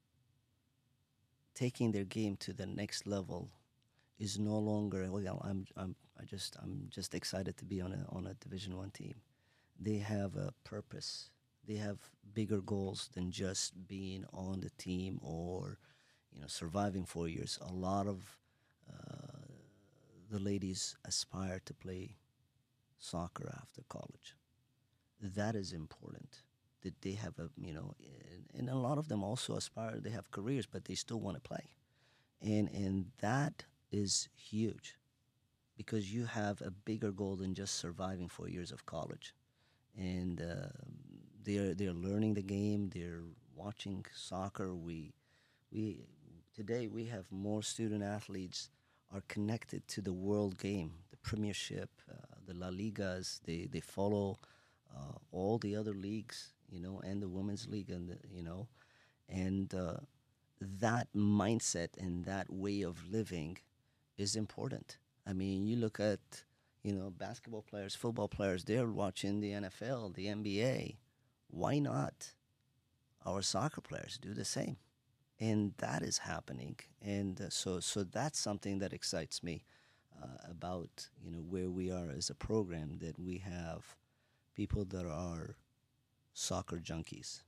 taking their game to the next level is no longer, well, I'm I'm I just I'm just excited to be on a on a Division One team. They have a purpose. They have bigger goals than just being on the team or, you know, surviving four years. A lot of uh, the ladies aspire to play soccer after college. That is important. That they have a, you know, and, and a lot of them also aspire. They have careers, but they still want to play, and and that is huge, because you have a bigger goal than just surviving four years of college, and uh, they're they're learning the game. They're watching soccer. We we today we have more student athletes are connected to the world game, the Premiership, uh, the La Ligas. They they follow uh, all the other leagues, you know, and the women's league, and the, you know, and uh, that mindset and that way of living is important. I mean, you look at, you know, basketball players, football players. They're watching the N F L, the N B A. Why not our soccer players do the same? And that is happening, and uh, so so that's something that excites me uh, about, you know, where we are as a program, that we have people that are soccer junkies,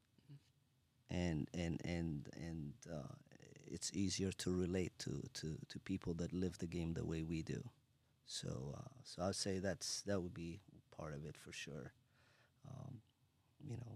and and and and uh, it's easier to relate to, to, to people that live the game the way we do. So uh, so I'd say that's that would be part of it for sure. Um, you know.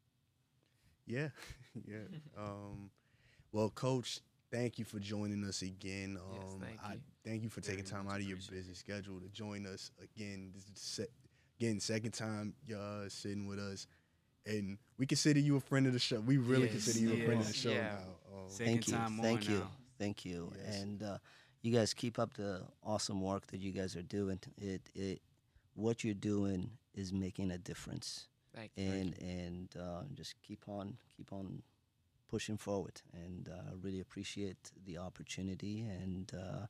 yeah, yeah. Um, well, Coach, thank you for joining us again. Um, Yes, thank I you. thank you for Very taking time much out of your appreciate busy schedule to join us again. This is the se- again second time you're uh, sitting with us, and we consider you a friend of the show. We really Yes, consider you a friend of the yes. show Yeah. now. Um, Second Thank you, time thank on you, now. thank you, Yes. and uh, you guys keep up the awesome work that you guys are doing. It it what you're doing is making a difference, Thank you. and and uh, just keep on keep on pushing forward. And uh, I really appreciate the opportunity, and uh,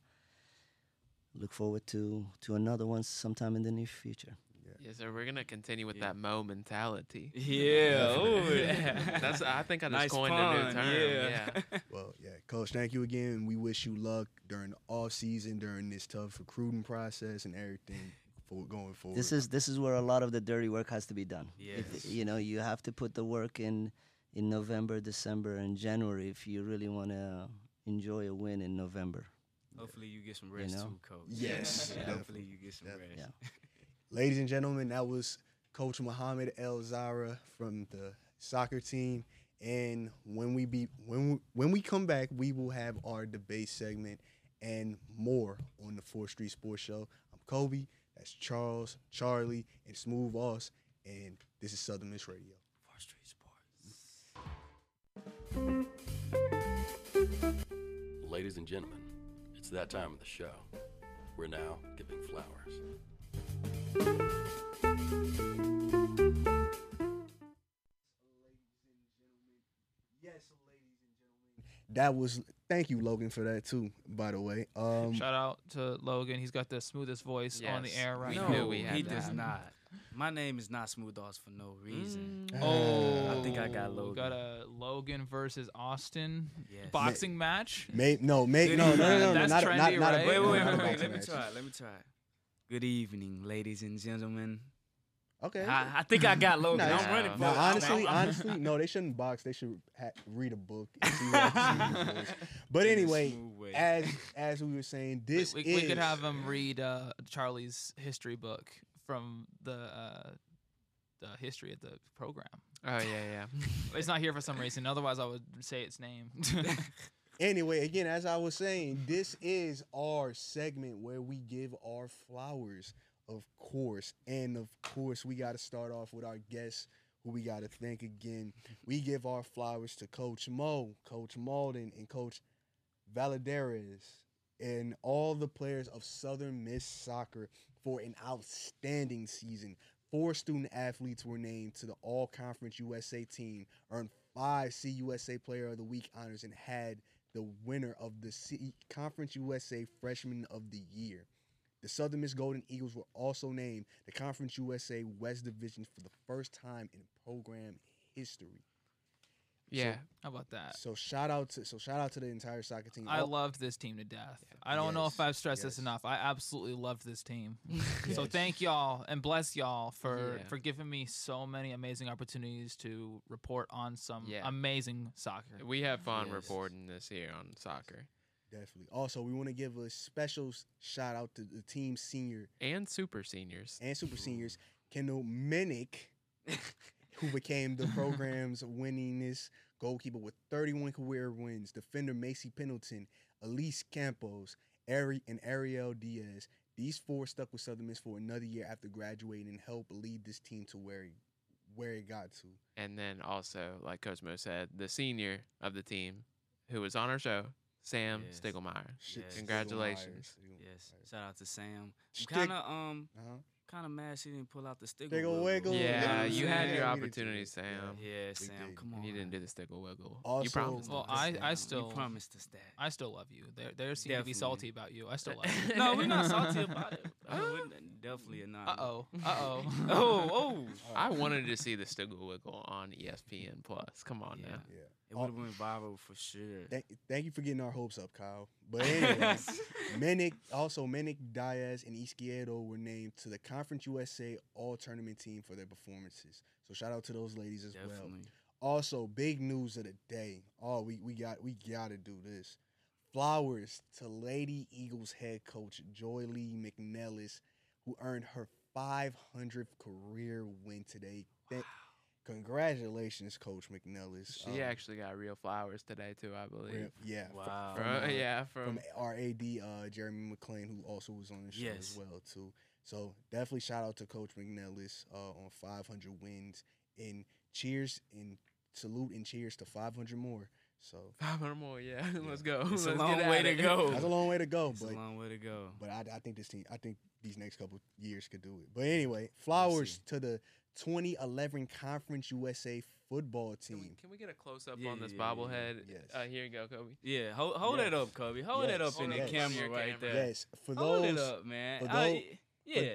look forward to to another one sometime in the near future. Yes, sir. We're gonna continue with Yeah. that Mo mentality. Yeah. Oh, Yeah. That's. I think I just Nice coined a new pun, term. yeah. Yeah. Well, yeah, Coach, thank you again. We wish you luck during the off season, during this tough recruiting process, and everything for going forward. This is this is where a lot of the dirty work has to be done. If, Yes. you know, you have to put the work in in November, December, and January if you really want to enjoy a win in November. Hopefully you get some rest know? too, coach. Yes, Yeah, definitely, hopefully you get some definitely. rest. Yeah. Ladies and gentlemen, that was Coach Muhammad El Zara from the soccer team. And when we be when we, when we come back, we will have our debate segment and more on the Fourth Street Sports Show. I'm Kobe. That's Charles, Charlie, and Smooth Boss, and this is Southern Miss Radio. Fourth Street Sports. Ladies and gentlemen, it's that time of the show. We're now giving flowers. Yes, ladies and gentlemen. That was thank you, Logan, for that too. By the way, um, Shout out to Logan. He's got the smoothest voice on the Yes, air right we now. knew we had he to does have him. not. My name is not Smooth Oz for no reason. Mm. Oh, I think I got We Logan. got a Logan versus Austin Yes. boxing match. May, no, make no, no, no, no, no, That's not, a- not, trendy, not, a- right? Wait, no, wait, not a wait, wait. boxing Let me match. try. Let me try. Good evening, ladies and gentlemen. Okay. I, I think I got Logan. Nah, I'm running for No, it. honestly, I'm- I'm- honestly, no, they shouldn't box. They should ha- read a book. And see what, see what it is. But In a anyway, smooth way. as as we were saying, We, this we, is we could have him read uh, Charlie's history book from the uh, the history of the program. Oh yeah, yeah. It's not here for some reason. Otherwise, I would say its name. Anyway, again, as I was saying, this is our segment where we give our flowers, of course. And of course, we got to start off with our guests who we got to thank again. We give our flowers to Coach Mo, Coach Malden, and Coach Valadares, and all the players of Southern Miss Soccer for an outstanding season. Four student athletes were named to the All-Conference U S A team, earned five C U S A Player of the Week honors, and had the winner of the C- Conference U S A Freshman of the Year. The Southern Miss Golden Eagles were also named the Conference U S A West Division for the first time in program history. Yeah. How about that? So shout out to so shout out to the entire soccer team. I All- loved this team to death. I don't know if Yes, I've stressed yes. this enough. I absolutely loved this team. So Yes. thank y'all and bless y'all for, Yeah. for giving me so many amazing opportunities to report on some Yeah. amazing soccer. We have fun Yes. reporting this here on soccer Definitely. Also, we want to give a special s- shout out to the team senior and super seniors. and super seniors, Kendall Minnick, who became the program's winningest goalkeeper with thirty-one career wins. Defender Macy Pendleton, Elise Campos, Ari, and Ariel Diaz. These four stuck with Southern Miss for another year after graduating and helped lead this team to where it, where it got to. And then also, like Coach Mo said, the senior of the team who was on our show, Sam Yes. Stiegelmeyer. Shit, Yes. Congratulations. Still Yes. Shout out to Sam. Stick- Kind of um, Uh-huh. kind of mad she didn't pull out the stick. Stiggle wiggle. Yeah, Yeah, you had yeah, your we did opportunity, too. Sam. Yeah, We Sam. did. Come on. You didn't do man. the stickle wiggle. Also- you promised. Well, us. I, I You still promised us that. I still love you. There there seem to be Definitely. salty about you. I still love you. No, we're not salty about it. Uh, we're definitely are not. Uh oh. Uh oh. Oh, oh. I wanted to see the Stiggle Wiggle on E S P N Plus. Come on Yeah. now. Yeah. It would have went viral for sure. Thank, thank you for getting our hopes up, Kyle. But anyway, Menick, also Menick, Diaz, and Izquierdo were named to the Conference U S A All-Tournament team for their performances. So shout out to those ladies as well. Definitely. Also, big news of the day. Oh, we, we got we gotta do this. Flowers to Lady Eagles head coach Joy Lee McNellis, who earned her five hundredth career win today. Th- Congratulations, Coach McNellis. She Um, actually got real flowers today too, I believe. real- yeah, fr- Wow. from, From, uh, yeah, from from our A D uh, Jeremy McLean, who also was on the show Yes. as well too. So definitely shout out to Coach McNellis uh, on five hundred wins, and cheers and salute and cheers to five hundred more. So five hundred more. Yeah, let's go. It's a Let's long get way at to it. go. that's a long way to go, It's but a long way to go. but I, I think this team, I think these next couple years could do it. But anyway, flowers to the twenty eleven Conference U S A football Can we, team. can we get a close up Yeah, on this yeah, yeah, yeah. bobblehead? Yes. Uh, here you go, Kobe. Yeah, hold, hold Yes. it up, Kobe. Hold it Yes. up in Hold the it up camera on your right camera. there. Yes, for Hold those it up, man. for I- those- yeah.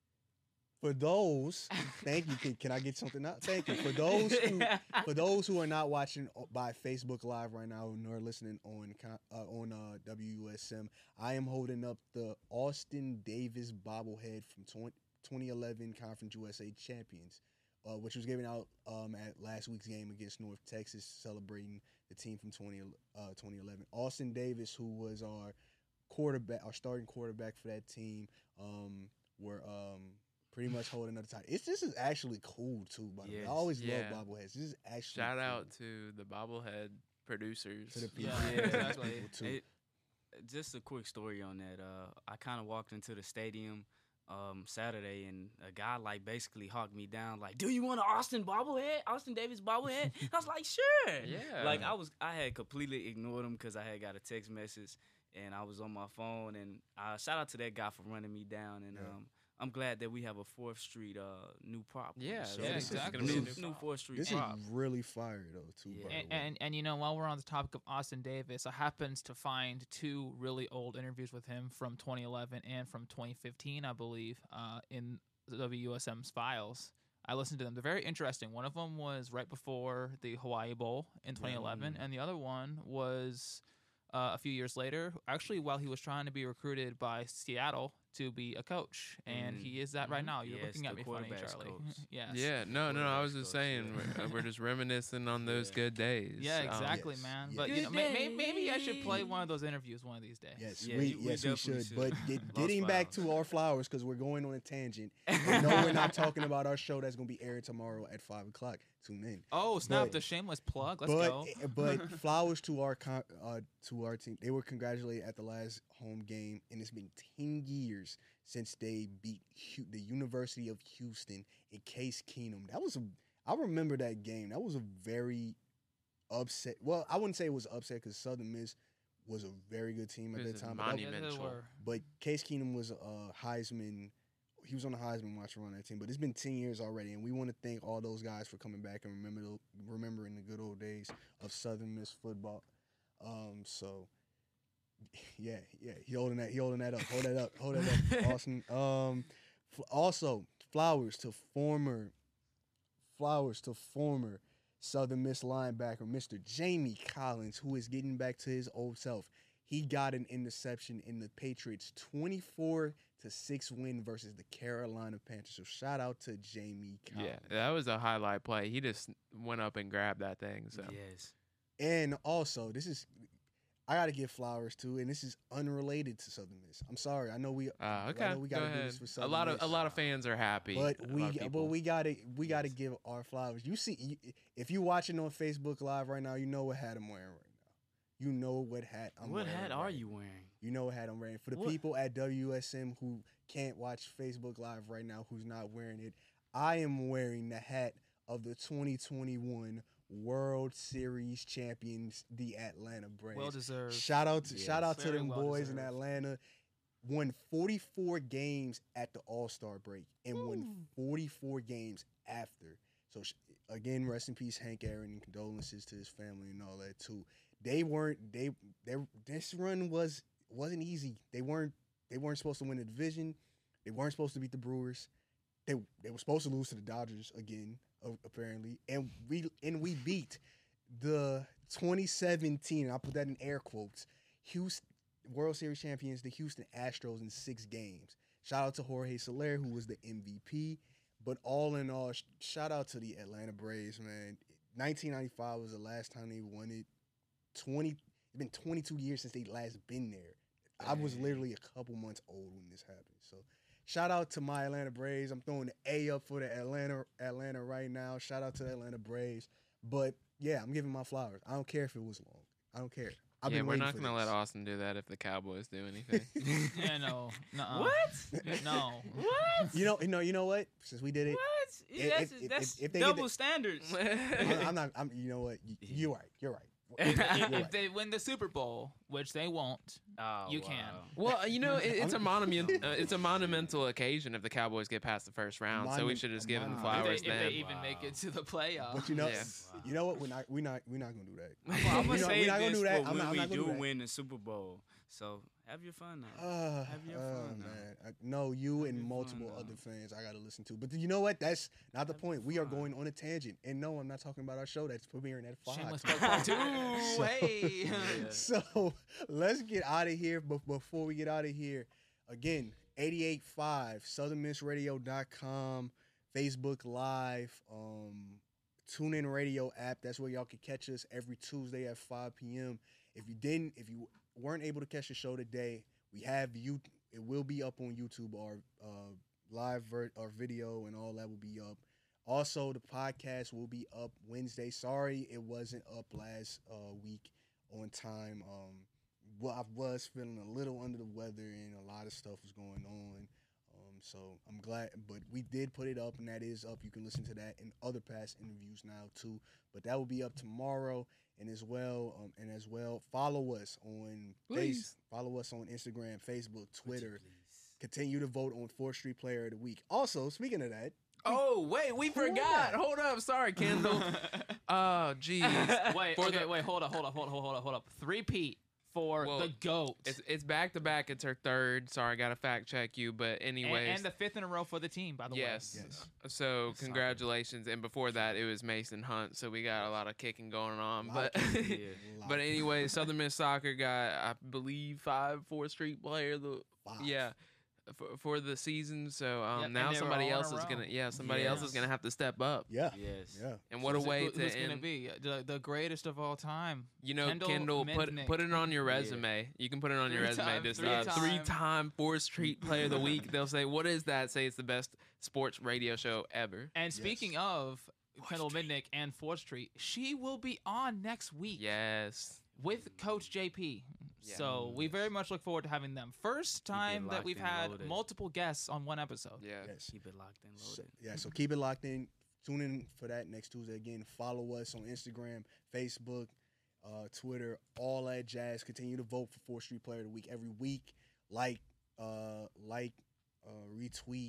for those, thank you. Can, can I get something out? Thank you. For those who for those who are not watching o- by Facebook Live right now nor listening on co- uh, on uh, W U S M, I am holding up the Austin Davis bobblehead from twenty, twenty eleven Conference U S A champions, uh, which was given out um, at last week's game against North Texas, celebrating the team from twenty, uh, twenty eleven. Austin Davis, who was our quarterback, our starting quarterback for that team, um, were um, pretty much holding up the title. It's this is actually cool too. By the way, I Yes. always Yeah. love bobbleheads. This is actually Shout cool. out to the bobblehead producers. to the people, Yeah, to the exactly. people, too. It- just a quick story on that. Uh, I kind of walked into the stadium um, Saturday, and a guy like basically hawked me down, like, "Do you want an Austin bobblehead? Austin Davis bobblehead?" I was like, "Sure." Yeah. Like I was, I had completely ignored him because I had got a text message, and I was on my phone. And uh, shout out to that guy for running me down. And Yeah. um, I'm glad that we have a Fourth Street uh, new prop. on the Yeah, show. yeah, this is exactly. gonna be a New, new new prop. Fourth Street This prop. is really fire though too. Yeah. By And, the way. and and you know, while we're on the topic of Austin Davis, I happened to find two really old interviews with him from twenty eleven and from twenty fifteen, I believe, uh, in the W U S M's files. I listened to them. They're very interesting. One of them was right before the Hawaii Bowl in twenty eleven, and the other one was uh, a few years later, actually while he was trying to be recruited by Seattle to be a coach, and Mm. he is that right Mhm. now. You're Yes, looking at the me funny, quarterbacks Charlie. coach. Yes. Yeah, no, no, no. I was Quarterbacks just coach, saying, yeah. we're, we're just reminiscing on those Yeah. good days. Yeah, Um, exactly, Yes, man. yes. But you Good know, may, may, maybe I should play day. one of those interviews one of these days. Yes, Yeah, we, you- we yes we definitely should. should. But get, Lost getting back files. to our flowers because we're going on a tangent. And no, we're not talking about our show that's going to be aired tomorrow at five o'clock. Tune in. Oh snap! But- the shameless plug. Let's but go. eh, but flowers to our con- uh, to our team. They were congratulated at the last home game, and it's been ten years since they beat Hu- the University of Houston in Case Keenum. That was a I remember that game. That was a very upset. Well, I wouldn't say it was upset because Southern Miss was a very good team at It that was a time. but that- Yeah, they monumental. were. But Case Keenum was a Heisman he was on the Heisman Watch run that team, but it's been ten years already, and we want to thank all those guys for coming back and remember the, remembering the good old days of Southern Miss football. Um, so yeah, yeah, he holding that, he holding that up, hold that up, hold that up, Austin. Um, f- also flowers to former, flowers to former Southern Miss linebacker Mister Jamie Collins, who is getting back to his old self. He got an interception in the Patriots' twenty-four to six win versus the Carolina Panthers. So shout out to Jamie Collins. Yeah, that was a highlight play. He just went up and grabbed that thing. So Yes. And also, this is I gotta give flowers too, and this is unrelated to Southern Miss. I'm sorry, I know we. uh, okay, I know we go gotta do ahead. this for A Southern lot of Miss. a lot of fans are happy, But a we, lot of but people. we gotta, we gotta Yes. give our flowers. You see, you, if you watching on Facebook Live right now, you know what hat I'm wearing right now. You know what hat I'm What wearing. hat right are now. you wearing? You know what hat I'm wearing. For the What? people at W S M who can't watch Facebook Live right now, who's not wearing it, I am wearing the hat of the twenty twenty-one World Series champions, the Atlanta Braves. Well deserved. Shout out to Yes. shout out to Very them well boys in deserved. Atlanta. Won forty-four games at the All-Star break and won forty-four games after. So sh- again, rest in peace, Hank Aaron, and condolences to his family and all that too. They weren't they they this run was wasn't easy. They weren't they weren't supposed to win the division. They weren't supposed to beat the Brewers. They they were supposed to lose to the Dodgers again, a- apparently. And we and we beat the twenty seventeen, and I put that in air quotes, Houston World Series champions, the Houston Astros, in six games. Shout out to Jorge Soler, who was the M V P. But all in all, sh- shout out to the Atlanta Braves, man. nineteen ninety-five was the last time they won it. twenty It's been twenty-two years since they last been there. I was Dang. literally a couple months old when this happened. So shout out to my Atlanta Braves. I'm throwing the A up for the Atlanta Atlanta right now. Shout out to the Atlanta Braves. But yeah, I'm giving my flowers. I don't care if it was long. I don't care. I've yeah, been we're waiting not for gonna this. let Austin do that if the Cowboys do anything. Yeah, no. Nuh-uh. What? No. What? You know, you know, you know what? Since we did it, What? If- that's if- if- that's if they get double the- standards. I'm, I'm not. I'm. You know what? You, you're right. You're right. You're If, right. if they win the Super Bowl, which they won't, Oh, You wow. can. Well, you know, it, it's a I'm- monument. Uh, it's a monumental occasion if the Cowboys get past the first round. so we Monument- should just a give them monument. if flowers they, if then. they even make it to the playoffs. But you know, Yeah. you know what? We're not. We're not. We're not gonna do that. Well, I'm We gonna not- say we're not gonna this do that. for I'm when not- I'm we not gonna do do that. win the Super Bowl. So have your fun now. Uh, Have your uh, fun now. man. I, no, you Have and your multiple fun now. other fans I got to listen to. But you know what? That's not the Have your point. We are fun. going on a tangent. And no, I'm not talking about our show that's premiering at five. Shameless plug part two. So- Hey. Yeah. So let's get out of here. But before we get out of here, again, eighty-eight point five, southern miss radio dot com, Facebook Live, um, TuneIn Radio app. That's where y'all can catch us every Tuesday at five p.m. If you didn't, if you weren't able to catch the show today, we have you. It will be up on YouTube. Our uh, live ver- our video and all that will be up. Also, the podcast will be up Wednesday. Sorry, it wasn't up last uh, week on time. Um, well, I was feeling a little under the weather and a lot of stuff was going on. Um, so I'm glad, but we did put it up, and that is up. You can listen to that and other past interviews now too. But that will be up tomorrow, and as well, um, and as well, follow us on Please. Face, follow us on Instagram, Facebook, Would you Twitter. please? Continue to vote on fourth Street Player of the Week. Also, speaking of that, Oh wait, we Who forgot. that? Hold up, sorry, Kendall. Oh, jeez. wait, For okay, the- wait, hold up, hold up, hold up, hold up, hold up. Three-peat for Well, the GOAT. It's it's back to back. It's her third. Sorry, I gotta fact check you. But and, anyways, and the fifth in a row for the team, by the yes. way. yes, So Soccer. congratulations. And before that, it was Mason Hunt. So we got a lot of kicking going on. Lot of But Yeah. Lot but of- anyway, Southern Miss Soccer got, I believe, five fourth Street player. The Five. yeah. For, for the season, so um, Yep, and now they were somebody all in else a is row. gonna yeah somebody else is Yes. gonna have to step up. yeah, Yes. yeah. And what a Who's it- way who- to who's gonna end. be the, the greatest of all time? You know, Kendall Kendall, put Mitnick. put it on your Yeah. resume. You can put it on your resume. Three-time- This three-time- uh, three-time Fourth Street Player of the Week. They'll say, "What is that?" Say it's the best sports radio show ever. And speaking of Kendall Midnick and Fourth Street, she will be on next week Yes. with Coach J P. Yeah. So we very much look forward to having them. First time that locked we've and had loaded. multiple guests on one episode. Yeah. Yes. Keep it locked and So, loaded. yeah, so keep it locked in. Tune in for that next Tuesday. Again, follow us on Instagram, Facebook, uh, Twitter, all that jazz. Continue to vote for fourth Street Player of the Week every week. Like, uh, like, uh, retweet,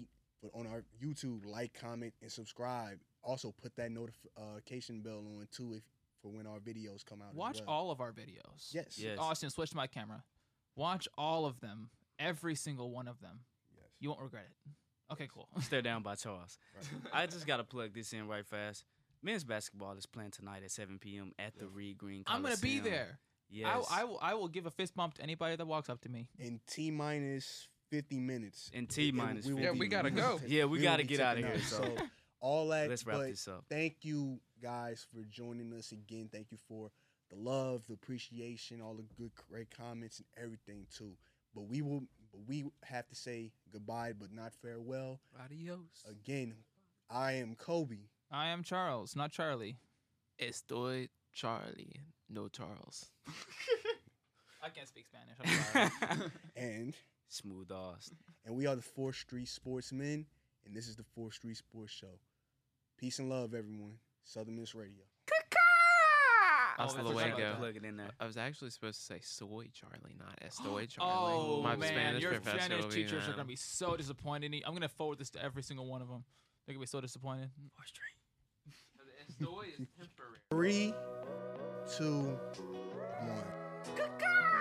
But on our YouTube, like, comment, and subscribe. Also, put that notification bell on too if for when our videos come out. Watch as well. all of our videos. Yes. Yes. Austin, switch to my camera. Watch all of them. Every single one of them. Yes. You won't regret it. Okay, cool. Stare down by Charles. Right. I just got to plug this in right fast. Men's basketball is playing tonight at seven p.m. at the Reed Green I'm going to be Coliseum. there. Yes. I, I, will, I will give a fist bump to anybody that walks up to me. In T minus fifty minutes. In T and minus will Yeah, be- we gotta go. Yeah, we will gotta be get outta taking here, out. so all that. let's wrap but this up. Thank you guys for joining us again. Thank you for the love, the appreciation, all the good, great comments, and everything too. But we will, but we have to say goodbye, but not farewell. Adios. Again, I am Kobe, I am Charles, not Charlie. Estoy Charlie, no Charles. I can't speak Spanish. I'm sorry. and Smooth Oz. and we are the Fourth Street Sportsmen, and this is the Fourth Street Sports Show. Peace and love, everyone. Southern Miss Radio. Hasta that's right. luego. Plug it in there. I was actually supposed to say soy Charlie, not Estoy Charlie. Oh, My man. Spanish Your professor Spanish will be teachers are mad. going to be so disappointed. in you. I'm going to forward this to every single one of them. They're going to be so disappointed. Estoy is temporary. Three, two, one.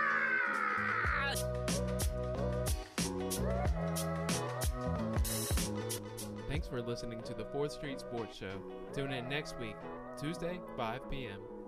Thanks for listening to the fourth Street Sports Show. Tune in next week, Tuesday, five p.m.